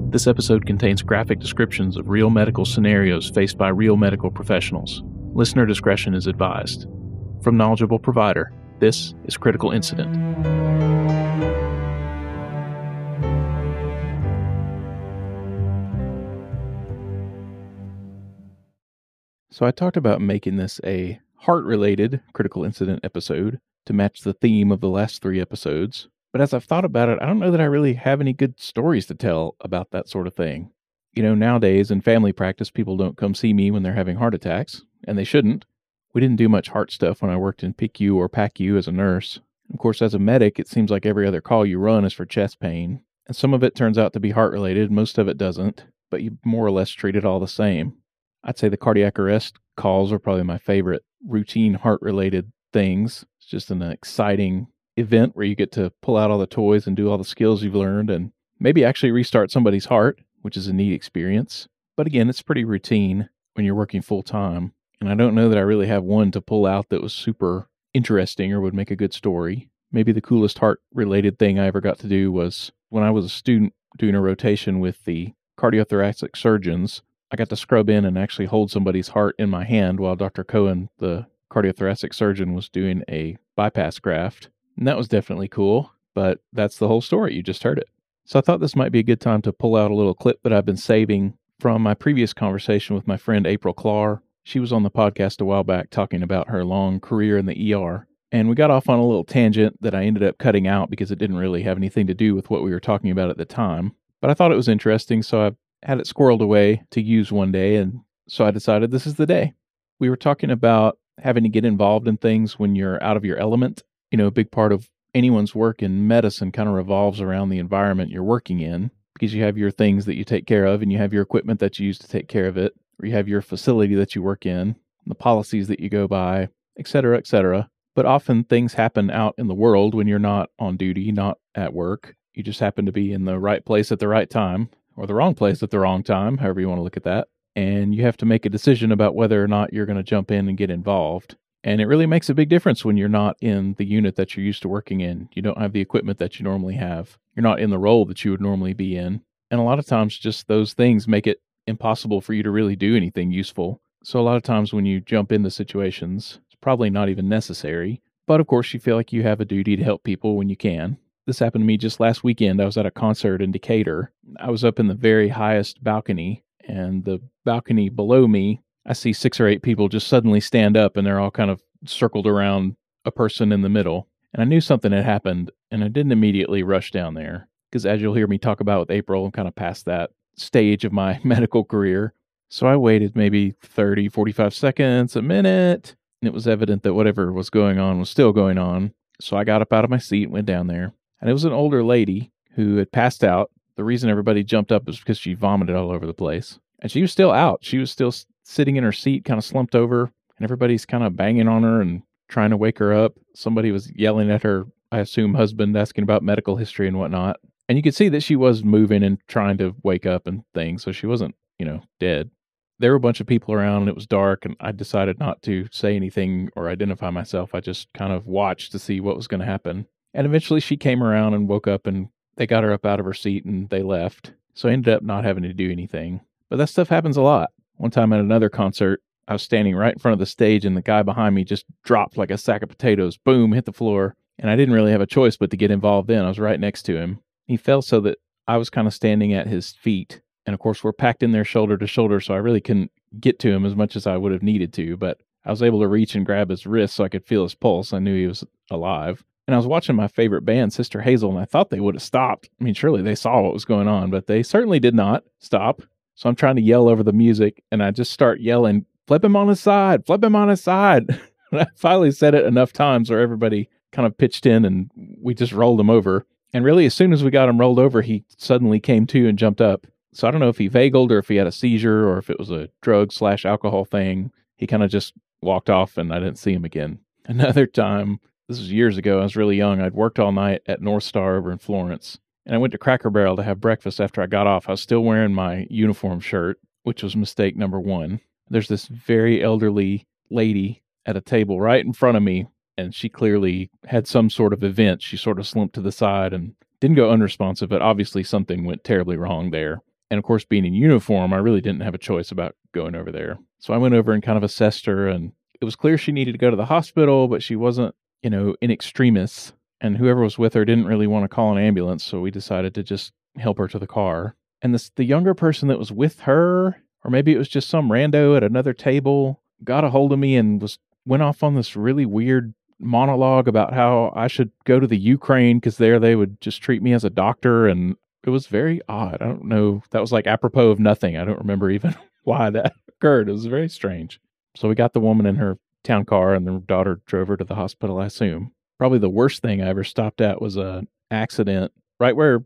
This episode contains graphic descriptions of real medical scenarios faced by real medical professionals. Listener discretion is advised. From Knowledgeable Provider, this is Critical Incident. So I talked about making this a heart-related Critical Incident episode to match the theme of the last 3 episodes. But as I've thought about it, I don't know that I really have any good stories to tell about that sort of thing. You know, nowadays in family practice, people don't come see me when they're having heart attacks, and they shouldn't. We didn't do much heart stuff when I worked in PICU or PACU as a nurse. Of course, as a medic, it seems like every other call you run is for chest pain, and some of it turns out to be heart-related, most of it doesn't, but you more or less treat it all the same. I'd say the cardiac arrest calls are probably my favorite routine heart-related things. It's just an exciting event where you get to pull out all the toys and do all the skills you've learned and maybe actually restart somebody's heart, which is a neat experience. But again, it's pretty routine when you're working full-time. And I don't know that I really have one to pull out that was super interesting or would make a good story. Maybe the coolest heart-related thing I ever got to do was when I was a student doing a rotation with the cardiothoracic surgeons. I got to scrub in and actually hold somebody's heart in my hand while Dr. Cohen, the cardiothoracic surgeon, was doing a bypass graft. And that was definitely cool, but that's the whole story. You just heard it. So I thought this might be a good time to pull out a little clip that I've been saving from my previous conversation with my friend April Clar. She was on the podcast a while back talking about her long career in the ER. And we got off on a little tangent that I ended up cutting out because it didn't really have anything to do with what we were talking about at the time. But I thought it was interesting, so I had it squirreled away to use one day, and so I decided this is the day. We were talking about having to get involved in things when you're out of your element. You know, a big part of anyone's work in medicine kind of revolves around the environment you're working in, because you have your things that you take care of, and you have your equipment that you use to take care of it, or you have your facility that you work in, the policies that you go by, etc., etc. But often things happen out in the world when you're not on duty, not at work. You just happen to be in the right place at the right time, or the wrong place at the wrong time, however you want to look at that. And you have to make a decision about whether or not you're going to jump in and get involved. And it really makes a big difference when you're not in the unit that you're used to working in. You don't have the equipment that you normally have. You're not in the role that you would normally be in. And a lot of times just those things make it impossible for you to really do anything useful. So a lot of times when you jump into situations, it's probably not even necessary. But of course you feel like you have a duty to help people when you can. This happened to me just last weekend. I was at a concert in Decatur. I was up in the very highest balcony, and the balcony below me, I see 6 or 8 people just suddenly stand up, and they're all kind of circled around a person in the middle. And I knew something had happened, and I didn't immediately rush down there, because as you'll hear me talk about with April, I'm kind of past that stage of my medical career. So I waited maybe 30, 45 seconds, a minute, and it was evident that whatever was going on was still going on. So I got up out of my seat and went down there. And it was an older lady who had passed out. The reason everybody jumped up was because she vomited all over the place. And she was still out. She was still sitting in her seat, kind of slumped over. And everybody's kind of banging on her and trying to wake her up. Somebody was yelling at her, I assume husband, asking about medical history and whatnot. And you could see that she was moving and trying to wake up and things. So she wasn't, dead. There were a bunch of people around and it was dark. And I decided not to say anything or identify myself. I just kind of watched to see what was going to happen. And eventually she came around and woke up and they got her up out of her seat and they left. So I ended up not having to do anything. But that stuff happens a lot. One time at another concert, I was standing right in front of the stage and the guy behind me just dropped like a sack of potatoes. Boom, hit the floor. And I didn't really have a choice but to get involved then. I was right next to him. He fell so that I was kind of standing at his feet. And of course, we're packed in there shoulder to shoulder, so I really couldn't get to him as much as I would have needed to. But I was able to reach and grab his wrist so I could feel his pulse. I knew he was alive. And I was watching my favorite band, Sister Hazel, and I thought they would have stopped. I mean, surely they saw what was going on, but they certainly did not stop. So I'm trying to yell over the music, and I just start yelling, flip him on his side, flip him on his side. And I finally said it enough times where everybody kind of pitched in, and we just rolled him over. And really, as soon as we got him rolled over, he suddenly came to and jumped up. So I don't know if he vagaled or if he had a seizure or if it was a drug/alcohol thing. He kind of just walked off, and I didn't see him again. Another time, this was years ago. I was really young. I'd worked all night at North Star over in Florence. And I went to Cracker Barrel to have breakfast after I got off. I was still wearing my uniform shirt, which was mistake number 1. There's this very elderly lady at a table right in front of me, and she clearly had some sort of event. She sort of slumped to the side and didn't go unresponsive, but obviously something went terribly wrong there. And of course, being in uniform, I really didn't have a choice about going over there. So I went over and kind of assessed her, and it was clear she needed to go to the hospital, but she wasn't, in extremis. And whoever was with her didn't really want to call an ambulance, so we decided to just help her to the car. And the younger person that was with her, or maybe it was just some rando at another table, got a hold of me and went off on this really weird monologue about how I should go to the Ukraine because there they would just treat me as a doctor. And it was very odd. I don't know. That was like apropos of nothing. I don't remember even why that occurred. It was very strange. So we got the woman in her town car, and the daughter drove her to the hospital, I assume. Probably the worst thing I ever stopped at was an accident right where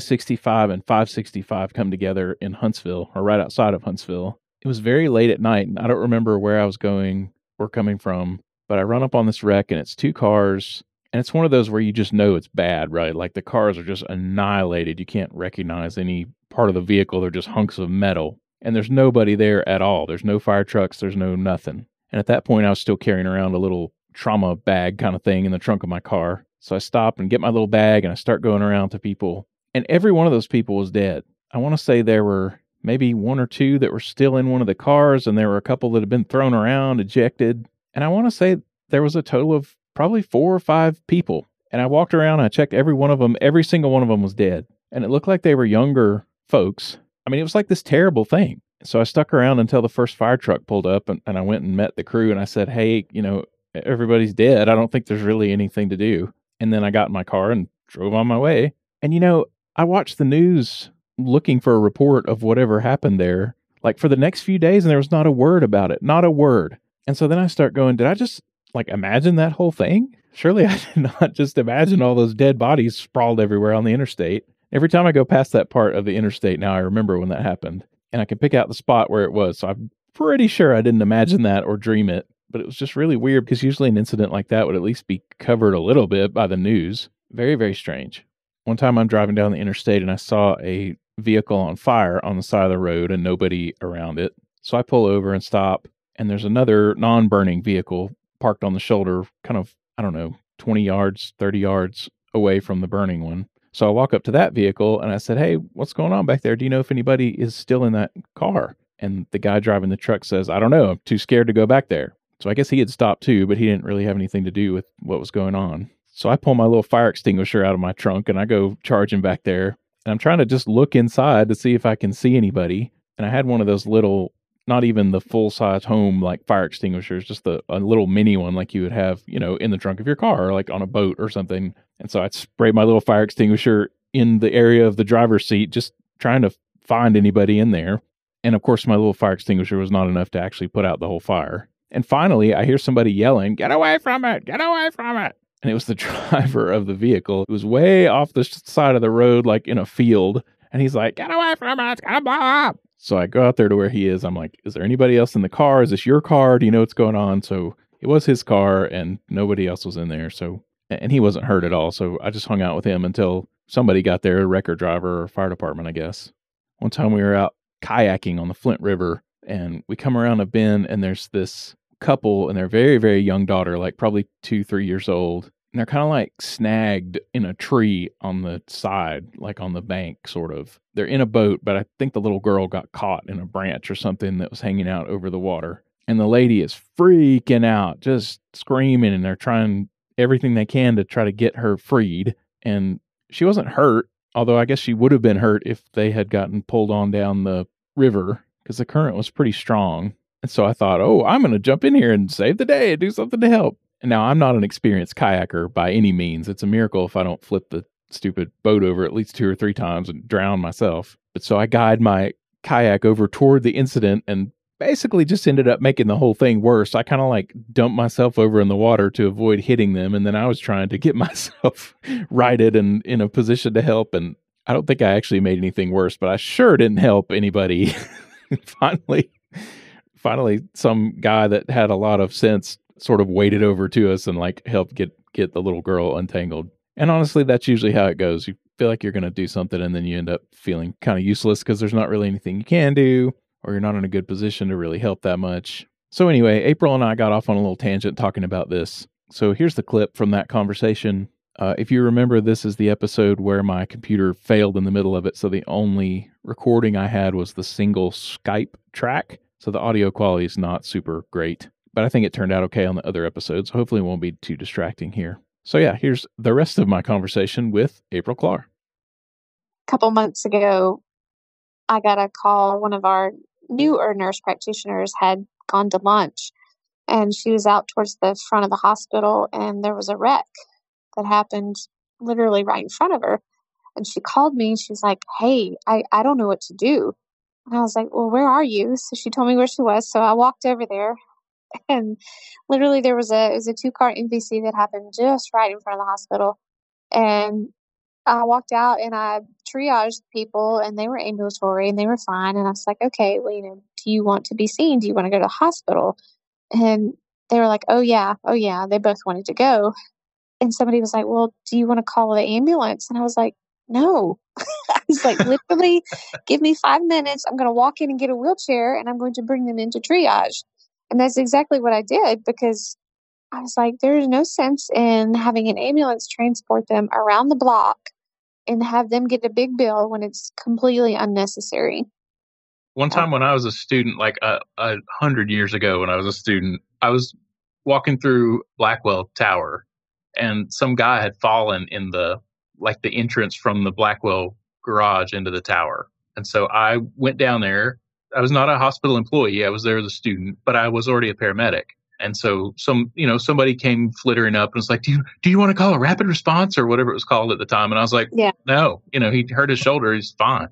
I-65 and 565 come together in Huntsville, or right outside of Huntsville. It was very late at night, and I don't remember where I was going or coming from, but I run up on this wreck, and it's two cars, and it's one of those where you just know it's bad, right? Like the cars are just annihilated. You can't recognize any part of the vehicle. They're just hunks of metal, and there's nobody there at all. There's no fire trucks. There's no nothing. And at that point, I was still carrying around a little trauma bag kind of thing in the trunk of my car. So I stop and get my little bag, and I start going around to people. And every one of those people was dead. I want to say there were maybe one or two that were still in one of the cars, and there were a couple that had been thrown around, ejected. And I want to say there was a total of probably 4 or 5 people. And I walked around, and I checked every one of them. Every single one of them was dead. And it looked like they were younger folks. I mean, it was like this terrible thing. So I stuck around until the first fire truck pulled up, and I went and met the crew, and I said, hey, everybody's dead. I don't think there's really anything to do. And then I got in my car and drove on my way. And, I watched the news looking for a report of whatever happened there, like for the next few days, and there was not a word about it, not a word. And so then I start going, did I just imagine that whole thing? Surely I did not just imagine all those dead bodies sprawled everywhere on the interstate. Every time I go past that part of the interstate now, I remember when that happened, and I can pick out the spot where it was. So I'm pretty sure I didn't imagine that or dream it, but it was just really weird because usually an incident like that would at least be covered a little bit by the news. Very, very strange. One time I'm driving down the interstate and I saw a vehicle on fire on the side of the road and nobody around it. So I pull over and stop, and there's another non-burning vehicle parked on the shoulder, kind of, 20 yards, 30 yards away from the burning one. So I walk up to that vehicle and I said, hey, what's going on back there? Do you know if anybody is still in that car? And the guy driving the truck says, I don't know. I'm too scared to go back there. So I guess he had stopped too, but he didn't really have anything to do with what was going on. So I pull my little fire extinguisher out of my trunk and I go charging back there. And I'm trying to just look inside to see if I can see anybody. And I had one of those little, not even the full-size home like fire extinguishers, just a little mini one like you would have, in the trunk of your car or like on a boat or something. And so I sprayed my little fire extinguisher in the area of the driver's seat, just trying to find anybody in there. And of course, my little fire extinguisher was not enough to actually put out the whole fire. And finally, I hear somebody yelling, get away from it, get away from it. And it was the driver of the vehicle. It was way off the side of the road, like in a field. And he's like, get away from it, it's gonna blow up. So I go out there to where he is. I'm like, is there anybody else in the car? Is this your car? Do you know what's going on? So it was his car and nobody else was in there. So, and he wasn't hurt at all. So I just hung out with him until somebody got there, a wrecker driver or fire department, I guess. One time we were out kayaking on the Flint River, and we come around a bend, and there's this couple and their very, very young daughter, like probably 2-3 years old. And they're kind of like snagged in a tree on the side, like on the bank, sort of. They're in a boat, but I think the little girl got caught in a branch or something that was hanging out over the water. And the lady is freaking out, just screaming, and they're trying everything they can to try to get her freed. And she wasn't hurt, although I guess she would have been hurt if they had gotten pulled on down the river because the current was pretty strong. And so I thought, oh, I'm going to jump in here and save the day and do something to help. And now I'm not an experienced kayaker by any means. It's a miracle if I don't flip the stupid boat over at least 2 or 3 times and drown myself. But so I guide my kayak over toward the incident and basically just ended up making the whole thing worse. I kind of like dumped myself over in the water to avoid hitting them. And then I was trying to get myself righted and in a position to help. And I don't think I actually made anything worse, but I sure didn't help anybody. Finally, some guy that had a lot of sense sort of waded over to us and like helped get the little girl untangled. And honestly, that's usually how it goes. You feel like you're going to do something and then you end up feeling kind of useless because there's not really anything you can do, or you're not in a good position to really help that much. So anyway, April and I got off on a little tangent talking about this. So here's the clip from that conversation. If you remember, this is the episode where my computer failed in the middle of it, so the only recording I had was the single Skype track, so the audio quality is not super great. But I think it turned out okay on the other episodes. Hopefully it won't be too distracting here. So yeah, here's the rest of my conversation with April Clark. A couple months ago, I got a call. One of our newer nurse practitioners had gone to lunch, and she was out towards the front of the hospital, and there was a wreck that happened literally right in front of her. And she called me, and she's like, "Hey, I don't know what to do." And I was like, "Well, where are you?" So she told me where she was. So I walked over there, and literally it was a 2-car MVC that happened just right in front of the hospital. And I walked out and I triaged people, and they were ambulatory and they were fine. And I was like, "Okay, well, do you want to be seen? Do you want to go to the hospital?" And they were like, "Oh yeah, oh yeah." They both wanted to go. And somebody was like, "Well, do you want to call the ambulance?" And I was like, "No." I was like, "Literally, give me 5 minutes. I'm going to walk in and get a wheelchair, and I'm going to bring them into triage." And that's exactly what I did, because I was like, there's no sense in having an ambulance transport them around the block and have them get a big bill when it's completely unnecessary. One time when I was a student, like 100 years ago when I was a student, I was walking through Blackwell Tower, and some guy had fallen in the entrance from the Blackwell garage into the tower. And so I went down there. I was not a hospital employee. I was there as a student, but I was already a paramedic. And so somebody came flittering up and was like, do you want to call a rapid response or whatever it was called at the time? And I was like, Yeah. No, he hurt his shoulder. He's fine.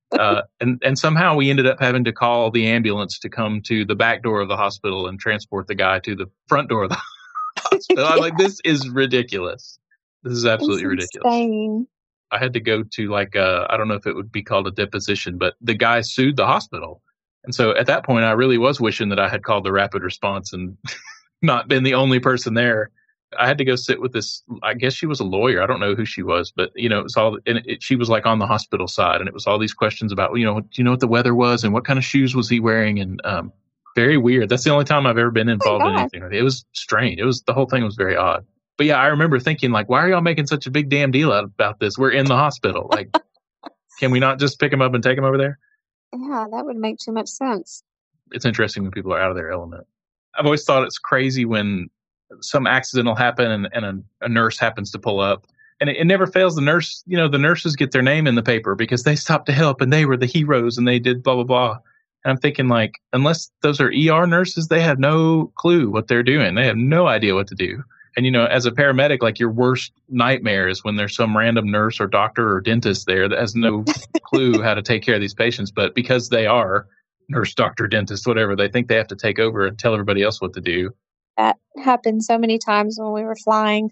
And somehow we ended up having to call the ambulance to come to the back door of the hospital and transport the guy to the front door of the hospital. I'm like, this is ridiculous. This is absolutely ridiculous. Insane. I had to go to I don't know if it would be called a deposition, but the guy sued the hospital. And so at that point, I really was wishing that I had called the rapid response and not been the only person there. I had to go sit with this, I guess she was a lawyer. I don't know who she was, but it was all, and she was like on the hospital side, and it was all these questions about, do you know what the weather was and what kind of shoes was he wearing? And very weird. That's the only time I've ever been involved in anything. It was strange. The whole thing was very odd. But yeah, I remember thinking like, why are y'all making such a big damn deal about this? We're in the hospital. Like, can we not just pick him up and take him over there? Yeah, that would make too much sense. It's interesting when people are out of their element. I've always thought it's crazy when some accident will happen and a nurse happens to pull up. And it never fails the nurse. The nurses get their name in the paper because they stopped to help and they were the heroes and they did blah, blah, blah. And I'm thinking like, unless those are ER nurses, they have no clue what they're doing. They have no idea what to do. And, as a paramedic, like your worst nightmare is when there's some random nurse or doctor or dentist there that has no clue how to take care of these patients. But because they are nurse, doctor, dentist, whatever, they think they have to take over and tell everybody else what to do. That happened so many times when we were flying.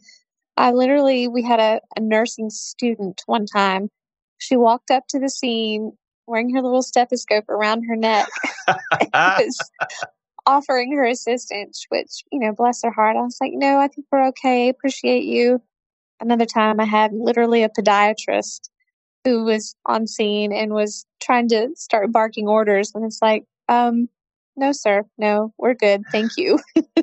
We had a nursing student one time. She walked up to the scene wearing her little stethoscope around her neck. Was offering her assistance, which, bless her heart. I was like, "No, I think we're okay. Appreciate you." Another time I had literally a podiatrist who was on scene and was trying to start barking orders. And it's like, no, sir. No, we're good. Thank you.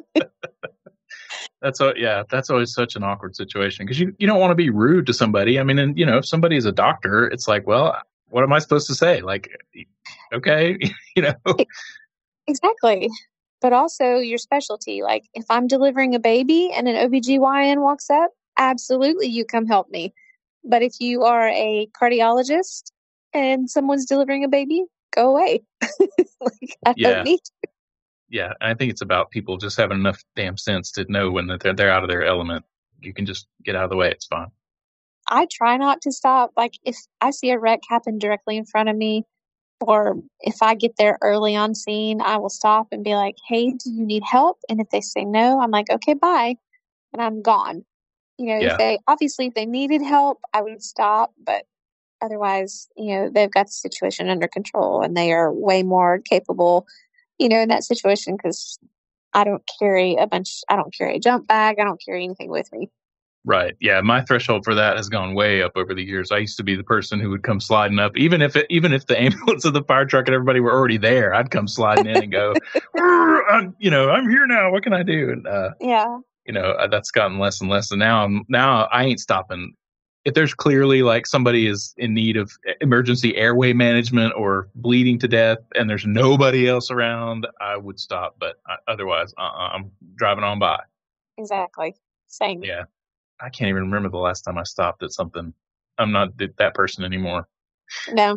That's always such an awkward situation because you don't want to be rude to somebody. I mean, and if somebody is a doctor, it's like, well, what am I supposed to say? Like, okay, Exactly. But also your specialty. Like if I'm delivering a baby and an OBGYN walks up, absolutely you come help me. But if you are a cardiologist and someone's delivering a baby, go away. I don't need to. Yeah, I think it's about people just having enough damn sense to know when they're out of their element. You can just get out of the way. It's fine. I try not to stop. Like if I see a wreck happen directly in front of me, or if I get there early on scene, I will stop and be like, "Hey, do you need help?" And if they say no, I'm like, "Okay, bye." And I'm gone. If they needed help, I would stop. But otherwise, they've got the situation under control and they are way more capable, in that situation, because I don't carry a jump bag. I don't carry anything with me. Right. Yeah. My threshold for that has gone way up over the years. I used to be the person who would come sliding up, even if the ambulance and the fire truck and everybody were already there, I'd come sliding in and go, I'm here now. What can I do? And yeah. That's gotten less and less. And now I ain't stopping. If there's clearly like somebody is in need of emergency airway management or bleeding to death and there's nobody else around, I would stop. But otherwise, I'm driving on by. Exactly. Same. Yeah. I can't even remember the last time I stopped at something. I'm not that person anymore. No.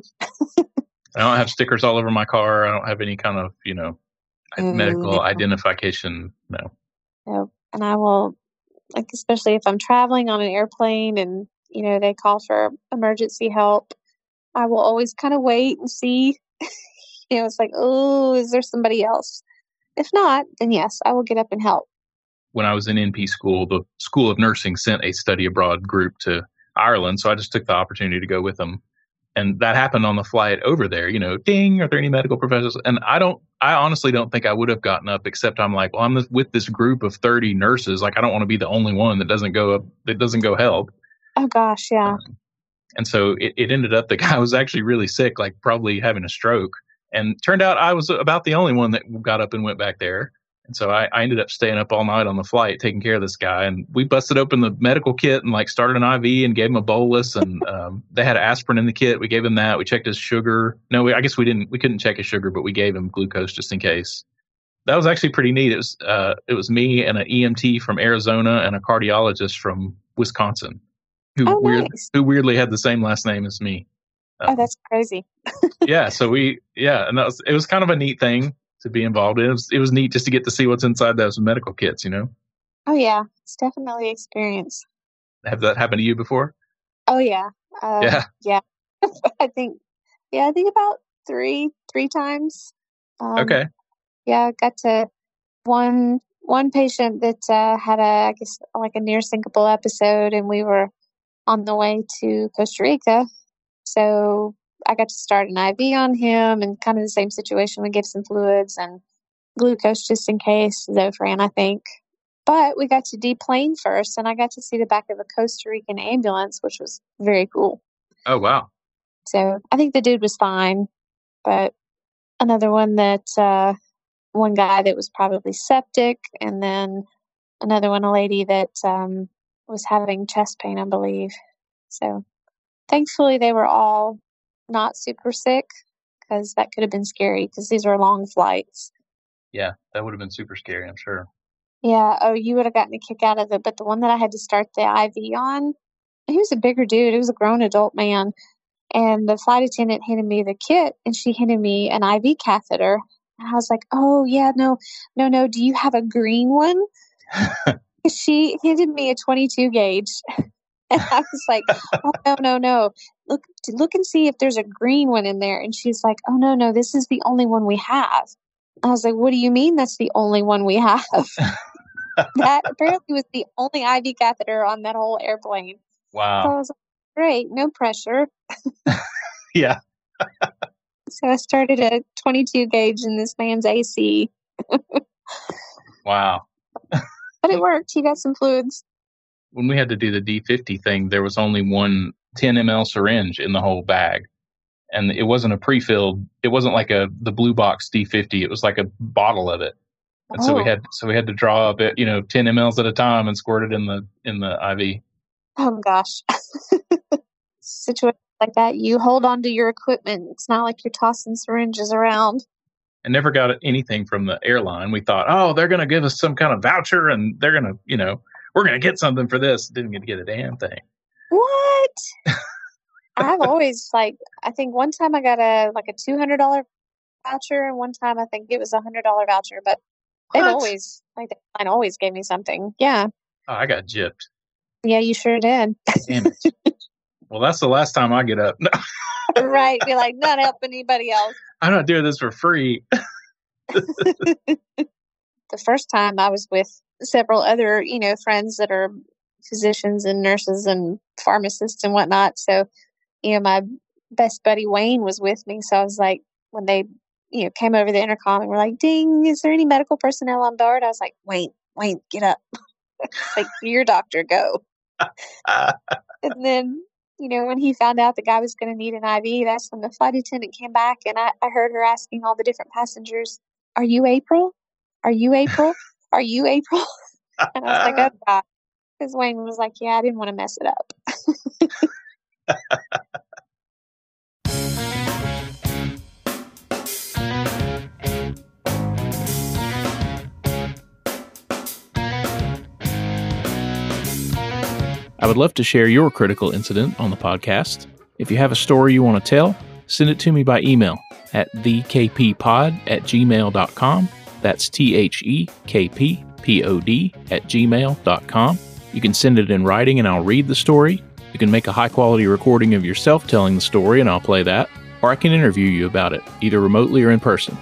I don't have stickers all over my car. I don't have any kind of, medical identification. No. And I will, like, especially if I'm traveling on an airplane and, they call for emergency help, I will always kind of wait and see. It's like, oh, is there somebody else? If not, then yes, I will get up and help. When I was in NP school, the School of Nursing sent a study abroad group to Ireland. So I just took the opportunity to go with them. And that happened on the flight over there, ding, are there any medical professionals? And I honestly don't think I would have gotten up, except I'm like, well, I'm with this group of 30 nurses. Like, I don't want to be the only one that doesn't go help. Oh gosh. Yeah. And so it ended up the guy was actually really sick, like probably having a stroke. And turned out I was about the only one that got up and went back there. And so I ended up staying up all night on the flight taking care of this guy. And we busted open the medical kit and like started an IV and gave him a bolus. And they had aspirin in the kit. We gave him that. We checked his sugar. No, I guess we couldn't check his sugar, but we gave him glucose just in case. That was actually pretty neat. It was me and an EMT from Arizona and a cardiologist from Wisconsin who weirdly had the same last name as me. Oh, that's crazy. Yeah. So and it was kind of a neat thing to be involved in. It was neat just to get to see what's inside those medical kits, Oh yeah, it's definitely an experience. Have that happened to you before? Oh yeah. Yeah. I think about three times. Okay. Yeah, I got to one patient that had I guess like a near syncopal episode, and we were on the way to Costa Rica. So I got to start an IV on him, and kind of the same situation. We gave some fluids and glucose just in case, Zofran, I think. But we got to deplane first, and I got to see the back of a Costa Rican ambulance, which was very cool. Oh, wow. So I think the dude was fine. But another one one guy that was probably septic, and then another one, a lady that was having chest pain, I believe. So thankfully, they were all not super sick, because that could have been scary, because these are long flights. Yeah, that would have been super scary, I'm sure. Yeah. Oh, you would have gotten a kick out of it. But the one that I had to start the IV on, he was a bigger dude. He was a grown adult man. And the flight attendant handed me the kit, and she handed me an IV catheter. And I was like, oh, yeah, no. Do you have a green one? She handed me a 22 gauge. And I was like, oh, no. Look and see if there's a green one in there. And she's like, oh, no, this is the only one we have. I was like, what do you mean that's the only one we have? That apparently was the only IV catheter on that whole airplane. Wow. So I was like, great, no pressure. Yeah. So I started a 22 gauge in this man's AC. Wow. But it worked. He got some fluids. When we had to do the D50 thing, there was only one 10 ml syringe in the whole bag. And it wasn't a pre-filled. It wasn't like the blue box D50. It was like a bottle of it. And so we had to draw up 10 mLs at a time and squirt it in the IV. Oh gosh. Situations like that, you hold on to your equipment. It's not like you're tossing syringes around. I never got anything from the airline. We thought, oh, they're going to give us some kind of voucher and they're going to, we're going to get something for this. Didn't get to get a damn thing. What? I've always I think one time I got a $200 voucher, and one time I think it was $100 voucher, but they've always the airline always gave me something. Yeah. Oh, I got gypped. Yeah, you sure did. Damn it. Well, that's the last time I get up. Right. Be like, not helping anybody else. I'm not doing this for free. The first time I was with several other, friends that are physicians and nurses and pharmacists and whatnot. So, my best buddy Wayne was with me. So I was like, when they, came over the intercom and were like, ding, is there any medical personnel on board? I was like, Wayne, get up. Like, your doctor, go. And then, when he found out the guy was going to need an IV, that's when the flight attendant came back, and I heard her asking all the different passengers, are you April? Are you April? Are you April? And I was like, oh, God. Because Wayne was like, yeah, I didn't want to mess it up. I would love to share your critical incident on the podcast. If you have a story you want to tell, send it to me by email at thekppod@gmail.com. That's thekppod@gmail.com. You can send it in writing and I'll read the story. You can make a high-quality recording of yourself telling the story and I'll play that. Or I can interview you about it, either remotely or in person.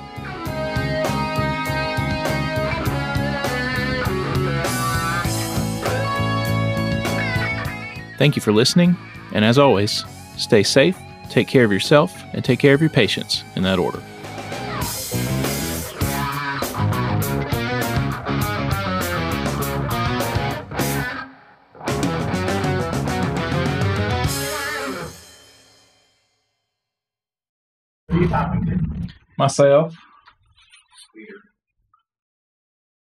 Thank you for listening, and as always, stay safe, take care of yourself, and take care of your patients in that order. Who are you talking to? Myself.